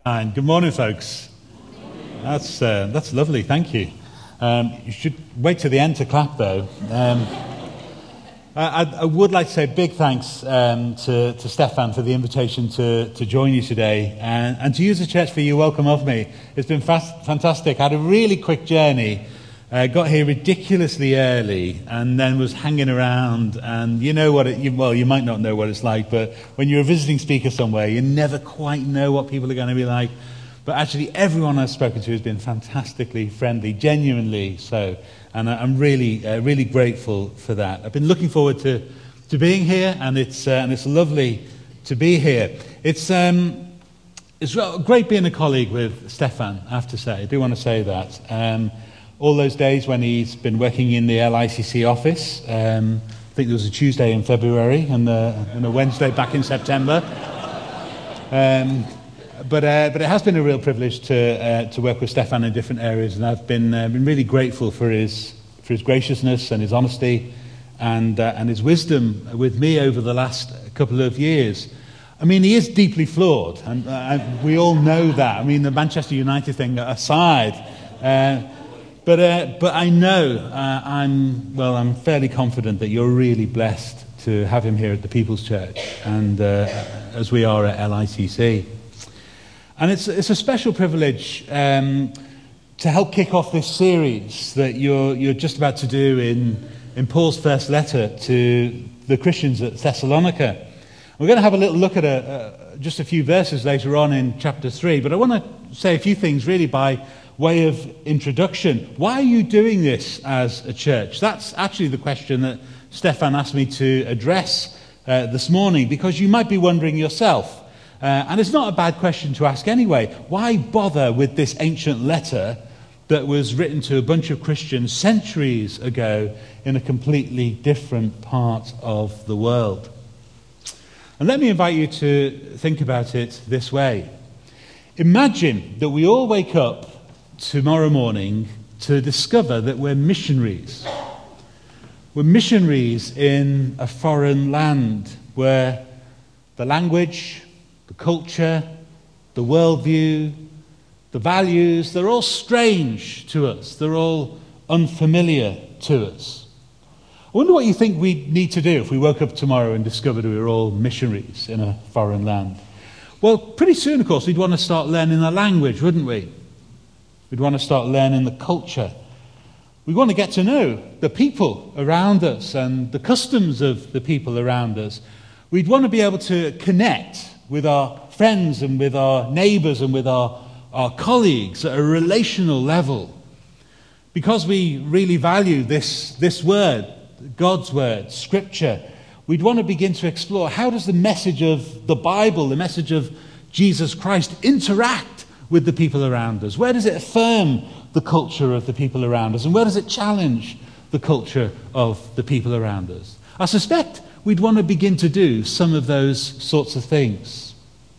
And good morning, folks. That's lovely. Thank you. You should wait till the end to clap, though. I would like to say a big thanks to Stefan for the invitation to join you today, and to you as a church for your welcome of me. It's been fantastic. I had a really quick journey. Got here ridiculously early, and then was hanging around. And you know what? You might not know what it's like, but when you're a visiting speaker somewhere, you never quite know what people are going to be like. But actually, everyone I've spoken to has been fantastically friendly, genuinely so. And I'm really grateful for that. I've been looking forward to being here, and it's lovely to be here. It's great being a colleague with Stefan, I have to say. I do want to say that. All those days when he's been working in the LICC office, I think there was a Tuesday in February and a Wednesday back in September. But it has been a real privilege to work with Stefan in different areas, and I've been really grateful for his graciousness and his honesty and his wisdom with me over the last couple of years. I mean, he is deeply flawed, and we all know that. I mean, the Manchester United thing aside, but I know I'm fairly confident that you're really blessed to have him here at the People's Church, and as we are at LICC. And it's a special privilege to help kick off this series that you're just about to do in Paul's first letter to the Christians at Thessalonica. We're going to have a little look at just a few verses later on in chapter 3, but I want to say a few things really by way of introduction. Why are you doing this as a church? That's actually the question that Stefan asked me to address this morning, because you might be wondering yourself. And it's not a bad question to ask anyway. Why bother with this ancient letter that was written to a bunch of Christians centuries ago in a completely different part of the world? And let me invite you to think about it this way. Imagine that we all wake up tomorrow morning to discover that we're missionaries. We're missionaries in a foreign land where the language, the culture, the worldview, the values, they're all strange to us. They're all unfamiliar to us. I wonder what you think we'd need to do if we woke up tomorrow and discovered we were all missionaries in a foreign land. Well, pretty soon, of course, we'd want to start learning the language, wouldn't we? We'd want to start learning the culture. We want to get to know the people around us and the customs of the people around us. We'd want to be able to connect with our friends and with our neighbours and with our colleagues at a relational level. Because we really value this word, God's word, Scripture, we'd want to begin to explore, how does the message of the Bible, the message of Jesus Christ, interact with the people around us? Where does it affirm the culture of the people around us? And where does it challenge the culture of the people around us? I suspect we'd want to begin to do some of those sorts of things.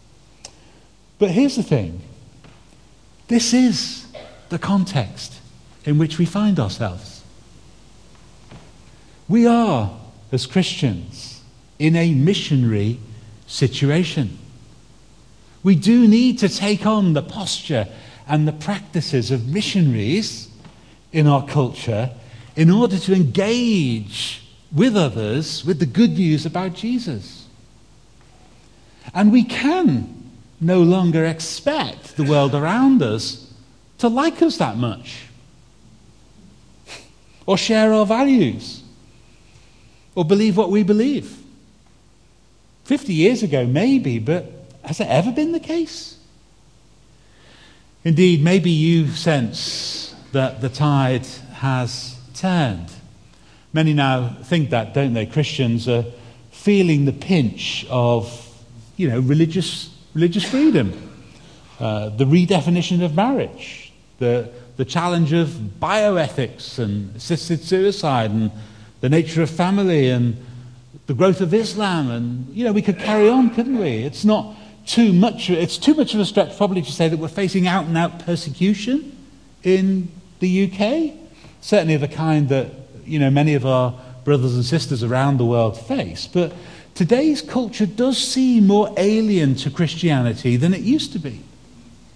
But here's the thing. This is the context in which we find ourselves. We are, as Christians, in a missionary situation. We do need to take on the posture and the practices of missionaries in our culture in order to engage with others with the good news about Jesus. And we can no longer expect the world around us to like us that much, or share our values, or believe what we believe. 50 years ago, maybe, but has it ever been the case? Indeed, maybe you sense that the tide has turned. Many now think that, don't they? Christians are feeling the pinch of, religious freedom, the redefinition of marriage, the challenge of bioethics and assisted suicide and the nature of family and the growth of Islam, and we could carry on, couldn't we? It's too much of a stretch probably to say that we're facing out and out persecution in the UK, certainly of the kind that many of our brothers and sisters around the world face. But today's culture does seem more alien to Christianity than it used to be.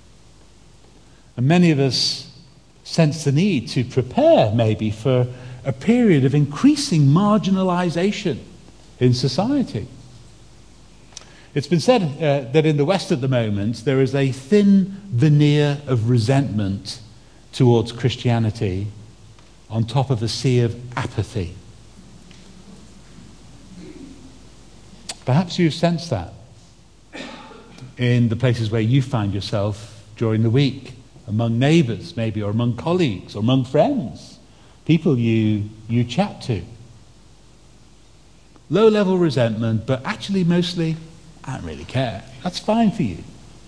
And many of us sense the need to prepare maybe for a period of increasing marginalization in society. It's been said that in the West at the moment there is a thin veneer of resentment towards Christianity on top of a sea of apathy. Perhaps you've sensed that in the places where you find yourself during the week, among neighbours maybe, or among colleagues, or among friends, people you chat to. Low-level resentment, but actually mostly, I don't really care. That's fine for you.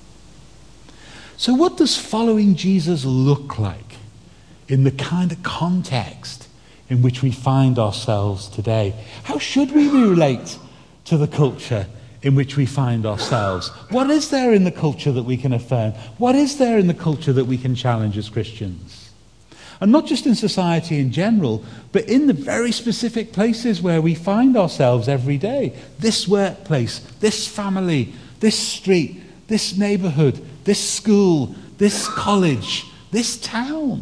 So what does following Jesus look like in the kind of context in which we find ourselves today? How should we relate to the culture in which we find ourselves? What is there in the culture that we can affirm? What is there in the culture that we can challenge as Christians? And not just in society in general, but in the very specific places where we find ourselves every day. This workplace, this family, this street, this neighborhood, this school, this college, this town.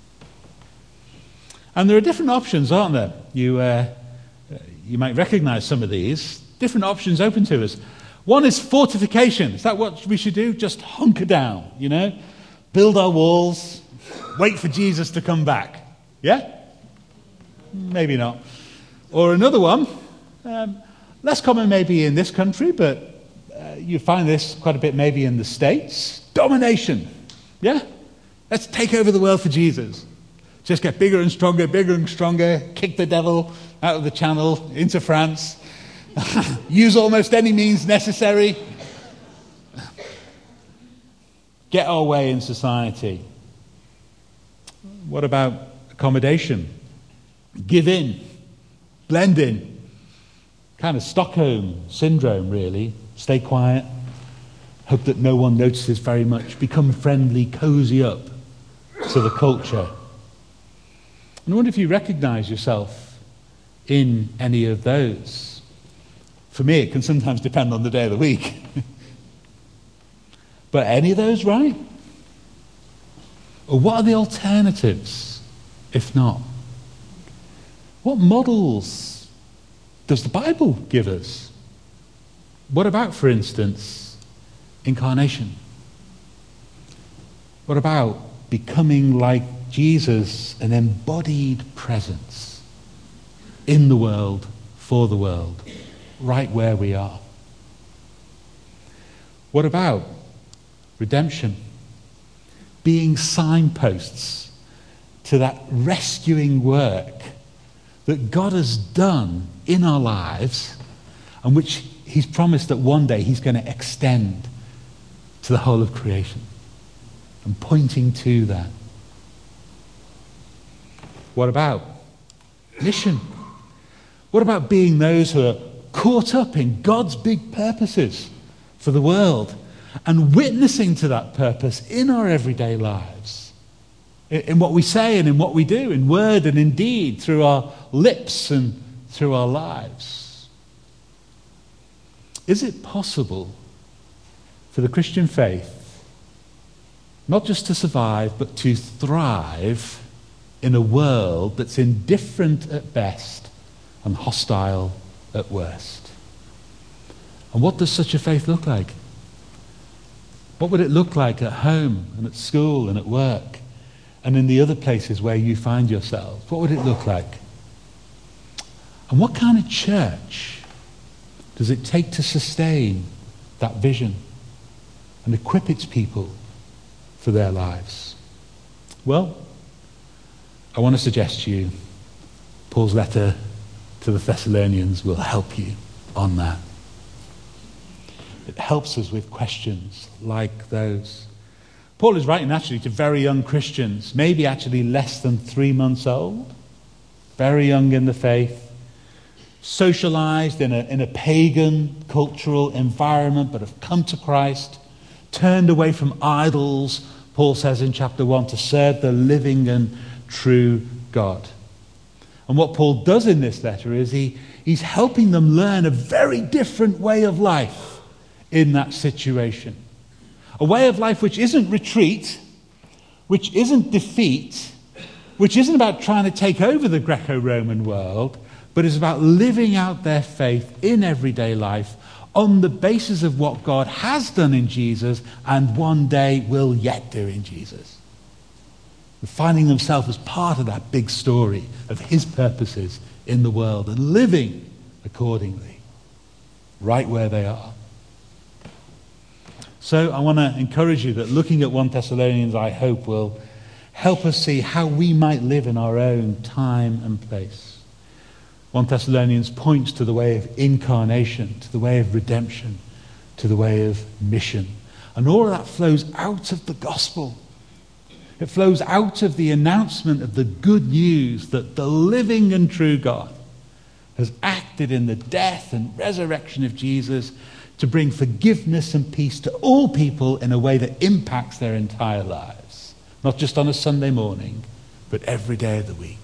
And there are different options, aren't there? You might recognize some of these. Different options open to us. One is fortification. Is that what we should do? Just hunker down, build our walls, wait for Jesus to come back. Yeah? Maybe not. Or another one, less common maybe in this country, but you find this quite a bit maybe in the States. Domination. Yeah? Let's take over the world for Jesus. Just get bigger and stronger, kick the devil out of the channel into France. Use almost any means necessary. Get our way in society. What about accommodation? Give in. Blend in. Kind of Stockholm syndrome, really. Stay quiet. Hope that no one notices very much. Become friendly, cozy up to the culture. And I wonder if you recognize yourself in any of those. For me, it can sometimes depend on the day of the week. But any of those right? Or what are the alternatives, if not? What models does the Bible give us? What about, for instance, incarnation? What about becoming like Jesus, an embodied presence in the world, for the world? Right where we are. What about redemption? Being signposts to that rescuing work that God has done in our lives and which he's promised that one day he's going to extend to the whole of creation, and pointing to that. What about mission? What about being those who are caught up in God's big purposes for the world and witnessing to that purpose in our everyday lives, in what we say and in what we do, in word and in deed, through our lips and through our lives? Is it possible for the Christian faith not just to survive but to thrive in a world that's indifferent at best and hostile at worst? And what does such a faith look like? What would it look like at home and at school and at work and in the other places where you find yourselves? What would it look like? And what kind of church does it take to sustain that vision and equip its people for their lives? Well, I want to suggest to you Paul's letter to the Thessalonians will help you on that. It helps us with questions like those. Paul is writing actually to very young Christians, maybe actually less than 3 months old, very young in the faith, socialized in a pagan cultural environment, but have come to Christ, turned away from idols, Paul says in chapter 1, to serve the living and true God. And what Paul does in this letter is he's helping them learn a very different way of life in that situation. A way of life which isn't retreat, which isn't defeat, which isn't about trying to take over the Greco-Roman world, but is about living out their faith in everyday life on the basis of what God has done in Jesus and one day will yet do in Jesus. Finding themselves as part of that big story of his purposes in the world and living accordingly, right where they are. So I want to encourage you that looking at 1 Thessalonians, I hope, will help us see how we might live in our own time and place. 1 Thessalonians points to the way of incarnation, to the way of redemption, to the way of mission. And all of that flows out of the gospel. It flows out of the announcement of the good news that the living and true God has acted in the death and resurrection of Jesus to bring forgiveness and peace to all people in a way that impacts their entire lives. Not just on a Sunday morning, but every day of the week.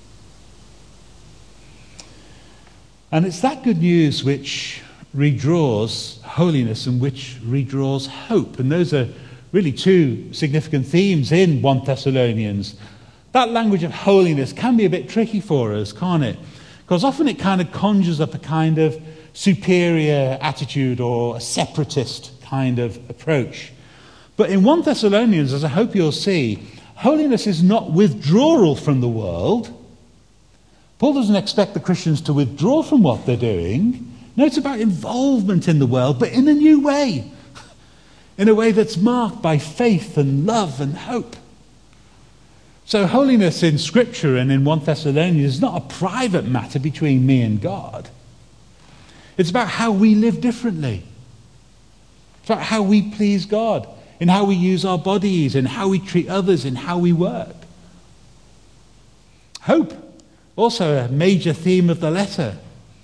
And it's that good news which redraws holiness and which redraws hope. And those are really two significant themes in 1 Thessalonians. That language of holiness can be a bit tricky for us, can't it? Because often it kind of conjures up a kind of superior attitude or a separatist kind of approach. But in 1 Thessalonians, as I hope you'll see, holiness is not withdrawal from the world. Paul doesn't expect the Christians to withdraw from what they're doing. No, it's about involvement in the world, but in a new way. In a way that's marked by faith and love and hope. So holiness in Scripture and in 1 Thessalonians is not a private matter between me and God. It's about how we live differently. It's about how we please God, in how we use our bodies, in how we treat others, in how we work. Hope, also a major theme of the letter.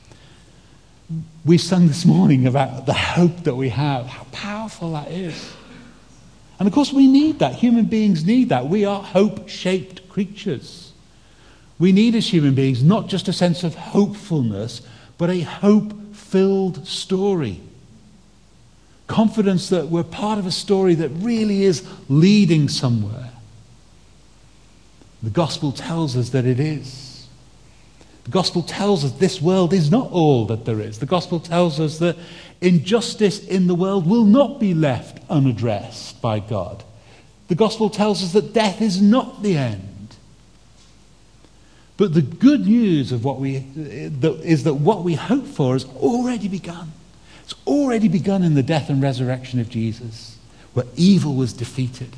We sung this morning about the hope that we have, how powerful that is. And of course we need that. Human beings need that. We are hope-shaped creatures. We need as human beings not just a sense of hopefulness, but a hope-filled story. Confidence that we're part of a story that really is leading somewhere. The gospel tells us that it is. The gospel tells us this world is not all that there is. The gospel tells us that injustice in the world will not be left unaddressed by God. The gospel tells us that death is not the end. But the good news of is that what we hope for has already begun. It's already begun in the death and resurrection of Jesus, where evil was defeated.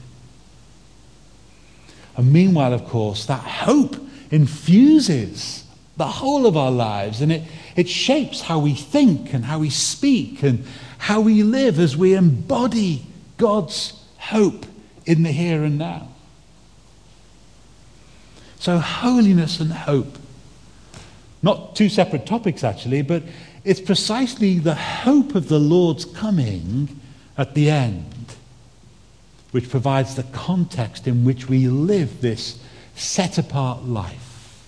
And meanwhile, of course, that hope infuses the whole of our lives, and it shapes how we think and how we speak and how we live as we embody God's hope in the here and now. So holiness and hope, not two separate topics actually, but it's precisely the hope of the Lord's coming at the end which provides the context in which we live this set-apart life.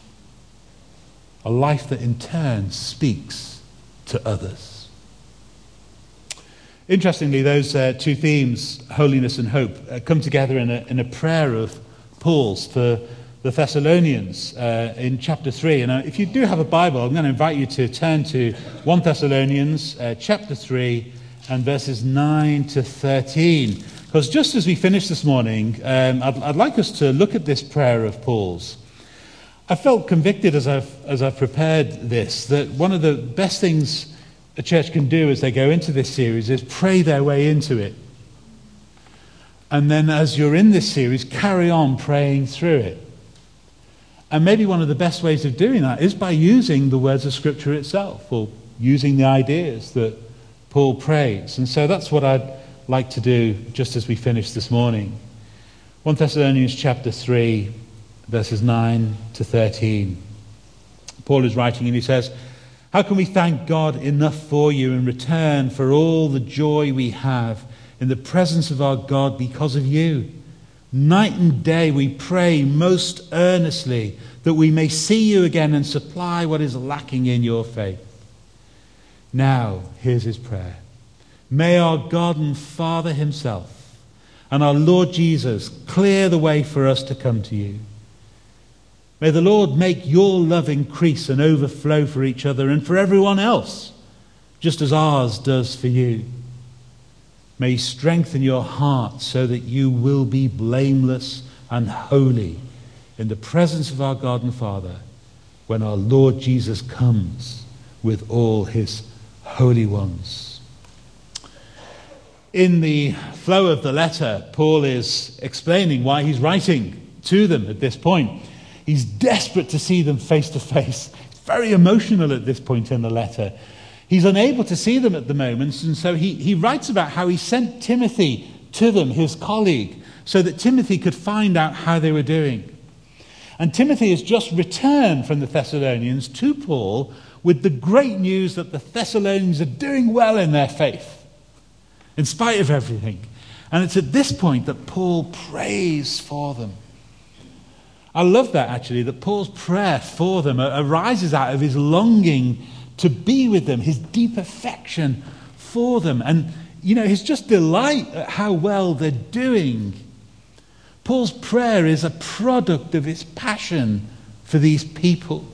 A life that in turn speaks to others. Interestingly, those two themes, holiness and hope, come together in a prayer of Paul's for the Thessalonians in chapter 3. And if you do have a Bible, I'm going to invite you to turn to 1 Thessalonians chapter 3 and verses 9 to 13. Because just as we finished this morning, I'd like us to look at this prayer of Paul's. I felt convicted as I've prepared this that one of the best things a church can do as they go into this series is pray their way into it. And then as you're in this series, carry on praying through it. And maybe one of the best ways of doing that is by using the words of Scripture itself, or using the ideas that Paul prays. And so that's what I'd like to do just as we finish this morning. 1 Thessalonians chapter 3, verses 9 to 13. Paul is writing and he says, "How can we thank God enough for you in return for all the joy we have in the presence of our God because of you? Night and day we pray most earnestly that we may see you again and supply what is lacking in your faith." Now, here's his prayer. "May our God and Father himself and our Lord Jesus clear the way for us to come to you. May the Lord make your love increase and overflow for each other and for everyone else, just as ours does for you. May he strengthen your heart so that you will be blameless and holy in the presence of our God and Father when our Lord Jesus comes with all his holy ones. In the flow of the letter, Paul is explaining why he's writing to them at this point. He's desperate to see them face to face. It's very emotional at this point in the letter. He's unable to see them at the moment, and so he writes about how he sent Timothy to them, his colleague, so that Timothy could find out how they were doing. And Timothy has just returned from the Thessalonians to Paul with the great news that the Thessalonians are doing well in their faith, in spite of everything. And it's at this point that Paul prays for them. I love that, actually, that Paul's prayer for them arises out of his longing to be with them, his deep affection for them, and, his just delight at how well they're doing. Paul's prayer is a product of his passion for these people.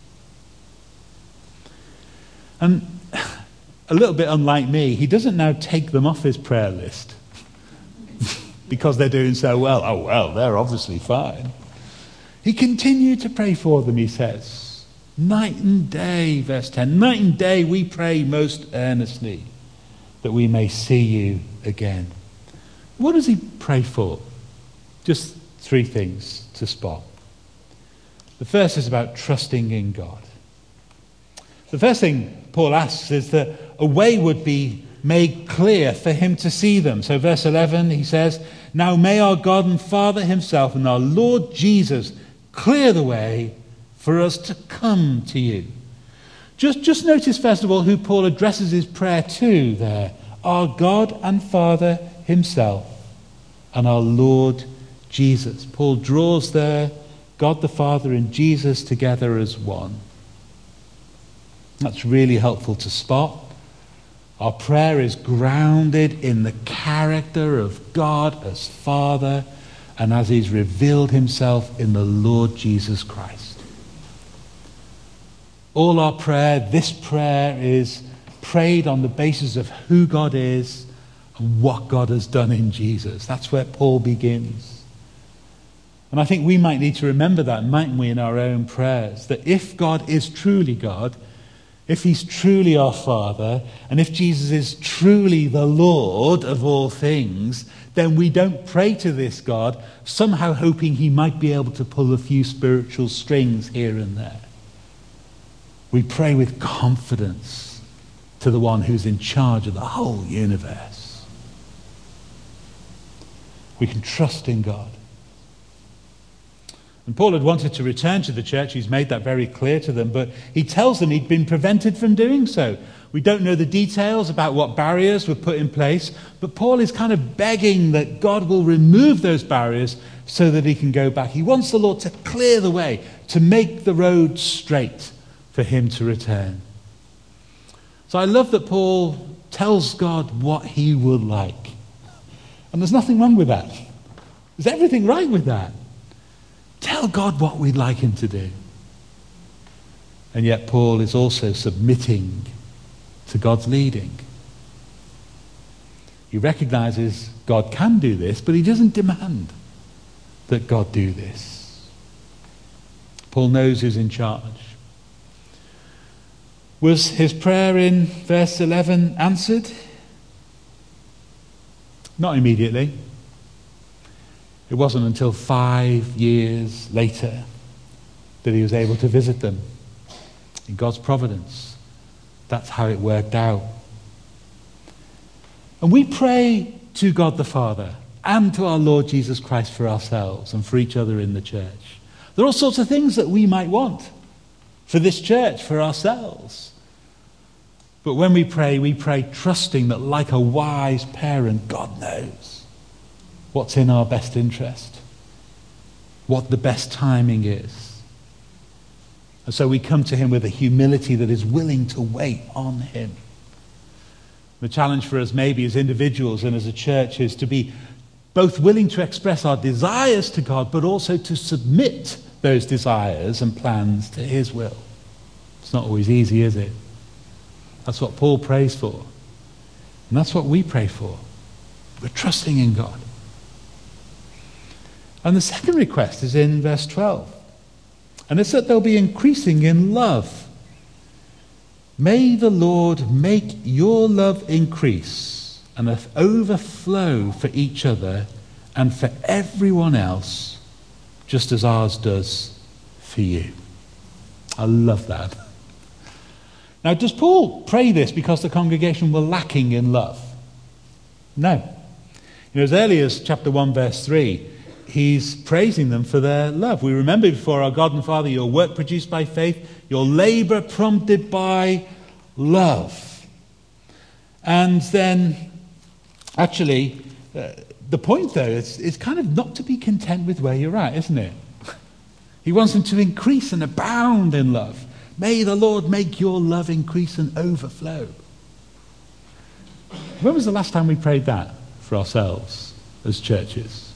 And a little bit unlike me, he doesn't now take them off his prayer list because they're doing so well. Oh, well, they're obviously fine. He continued to pray for them, he says. Night and day, verse 10. Night and day we pray most earnestly that we may see you again. What does he pray for? Just 3 things to spot. The first is about trusting in God. The first thing Paul asks is that a way would be made clear for him to see them. So verse 11, he says, "Now may our God and Father himself and our Lord Jesus clear the way for us to come to you." Just notice, first of all, who Paul addresses his prayer to there. Our God and Father himself and our Lord Jesus. Paul draws there God the Father and Jesus together as one. That's really helpful to spot. Our prayer is grounded in the character of God as Father and as he's revealed himself in the Lord Jesus Christ. All our prayer, this prayer, is prayed on the basis of who God is and what God has done in Jesus. That's where Paul begins. And I think we might need to remember that, mightn't we, in our own prayers, that if God is truly God, if he's truly our Father, and if Jesus is truly the Lord of all things, then we don't pray to this God somehow hoping he might be able to pull a few spiritual strings here and there. We pray with confidence to the one who's in charge of the whole universe. We can trust in God. And Paul had wanted to return to the church. He's made that very clear to them, but he tells them he'd been prevented from doing so. We don't know the details about what barriers were put in place, but Paul is kind of begging that God will remove those barriers so that he can go back. He wants the Lord to clear the way, to make the road straight for him to return. So I love that Paul tells God what he would like. And there's nothing wrong with that. There's everything right with that. Tell God what we'd like him to do. And yet Paul is also submitting to God's leading. He recognizes God can do this, but he doesn't demand that God do this. Paul knows who's in charge. Was his prayer in verse 11 answered? Not immediately. It wasn't until 5 years later that he was able to visit them. In God's providence, that's how it worked out. And we pray to God the Father and to our Lord Jesus Christ for ourselves and for each other in the church. There are all sorts of things that we might want for this church, for ourselves. But when we pray trusting that, like a wise parent, God knows what's in our best interest, what the best timing is. And so we come to him with a humility that is willing to wait on him. The challenge for us maybe as individuals and as a church is to be both willing to express our desires to God, but also to submit those desires and plans to his will. It's not always easy, is it? That's what Paul prays for. And that's what we pray for. We're trusting in God. And the second request is in verse 12. And it's that they'll be increasing in love. May the Lord make your love increase and overflow for each other and for everyone else, just as ours does for you. I love that. Now, does Paul pray this because the congregation were lacking in love? No. As early as chapter 1, verse 3, he's praising them for their love. We remember before our God and Father, your work produced by faith, your labor prompted by love. And then, actually, the point, though, is kind of not to be content with where you're at, isn't it? He wants them to increase and abound in love. May the Lord make your love increase and overflow. When was the last time we prayed that for ourselves as churches?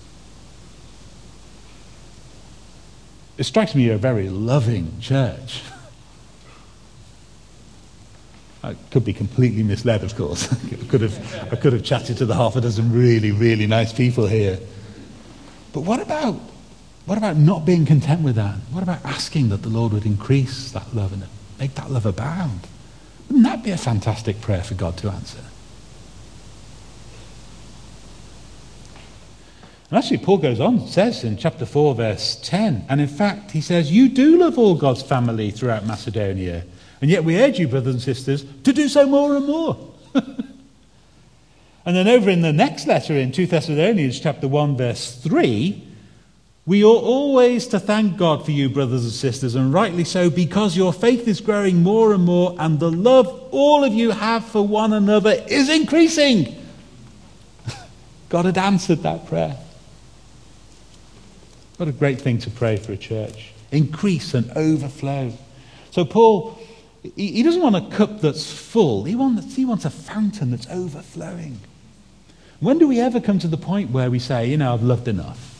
It strikes me you're a very loving church. I could be completely misled, of course. I could have chatted to the half a dozen really, really nice people here. But what about not being content with that? What about asking that the Lord would increase that love and make that love abound? Wouldn't that be a fantastic prayer for God to answer? And actually, Paul goes on, says in chapter 4, verse 10, and in fact, he says, you do love all God's family throughout Macedonia, and yet we urge you, brothers and sisters, to do so more and more. And then over in the next letter, in 2 Thessalonians chapter 1, verse 3, we ought always to thank God for you, brothers and sisters, and rightly so, because your faith is growing more and more, and the love all of you have for one another is increasing. God had answered that prayer. What a great thing to pray for a church. Increase and overflow. So Paul, he doesn't want a cup that's full. He wants a fountain that's overflowing. When do we ever come to the point where we say, I've loved enough?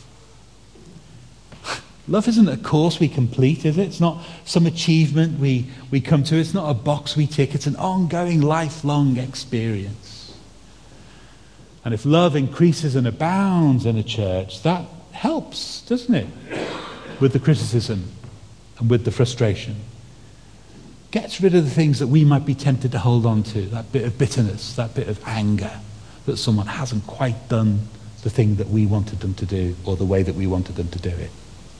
Love isn't a course we complete, is it? It's not some achievement we come to. It's not a box we tick. It's an ongoing, lifelong experience. And if love increases and abounds in a church, that helps, doesn't it? With the criticism and with the frustration. Gets rid of the things that we might be tempted to hold on to, that bit of bitterness, that bit of anger, that someone hasn't quite done the thing that we wanted them to do or the way that we wanted them to do it.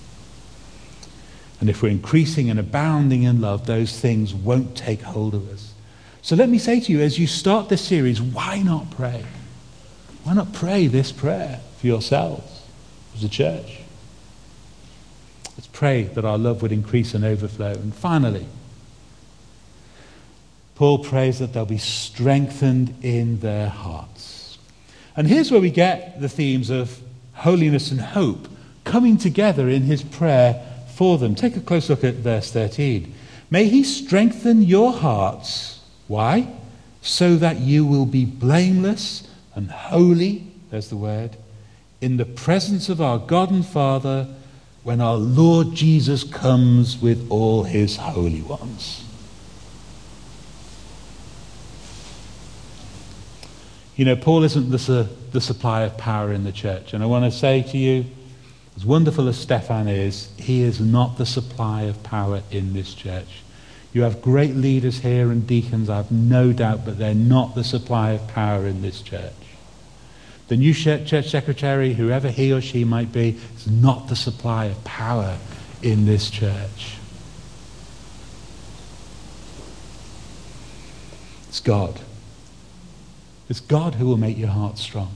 And if we're increasing and abounding in love, those things won't take hold of us. So let me say to you, as you start this series, why not pray? Why not pray this prayer for yourselves as a church? Let's pray that our love would increase and overflow. And finally, Paul prays that they'll be strengthened in their hearts. And here's where we get the themes of holiness and hope coming together in his prayer for them. Take a close look at verse 13. May he strengthen your hearts. Why? So that you will be blameless and holy, there's the word, in the presence of our God and Father when our Lord Jesus comes with all his holy ones. Paul isn't the supply of power in the church. And I want to say to you, as wonderful as Stefan is, he is not the supply of power in this church. You have great leaders here and deacons, I have no doubt, but they're not the supply of power in this church. The new church secretary, whoever he or she might be, is not the supply of power in this church. It's God. It's God who will make your heart strong.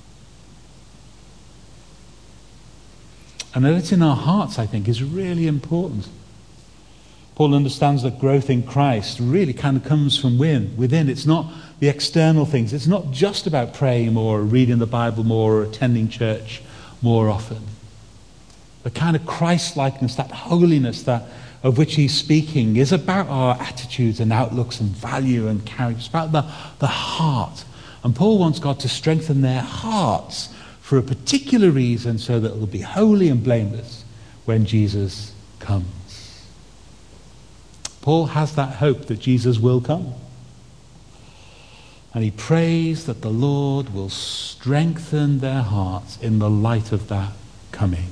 And that it's in our hearts, I think, is really important. Paul understands that growth in Christ really kind of comes from within. It's not the external things. It's not just about praying more, or reading the Bible more, or attending church more often. The kind of Christ-likeness, that holiness of which he's speaking, is about our attitudes and outlooks and value and character. It's about the heart. And Paul wants God to strengthen their hearts for a particular reason, so that it will be holy and blameless when Jesus comes. Paul has that hope that Jesus will come. And he prays that the Lord will strengthen their hearts in the light of that coming.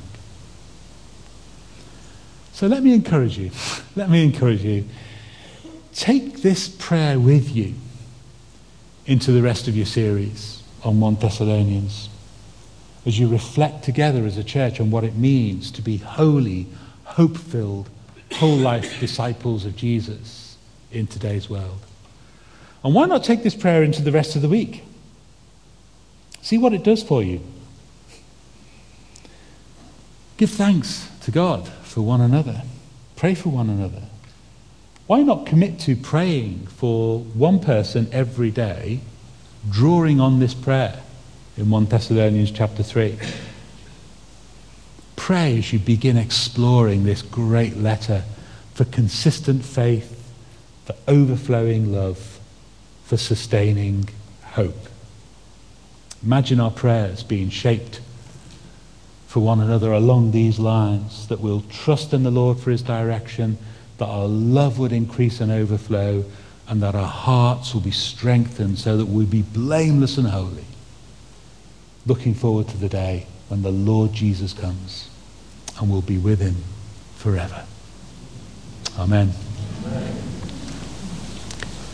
So let me encourage you. Let me encourage you. Take this prayer with you into the rest of your series on 1 Thessalonians, as you reflect together as a church on what it means to be holy, hope-filled, whole-life disciples of Jesus in today's world. And why not take this prayer into the rest of the week? See what it does for you. Give thanks to God for one another. Pray for one another. Why not commit to praying for one person every day, drawing on this prayer in 1 Thessalonians chapter 3? Pray as you begin exploring this great letter for consistent faith, for overflowing love, for sustaining hope. Imagine our prayers being shaped for one another along these lines, that we'll trust in the Lord for his direction, that our love would increase and overflow, and that our hearts will be strengthened so that we'll be blameless and holy, looking forward to the day when the Lord Jesus comes and we'll be with him forever. Amen.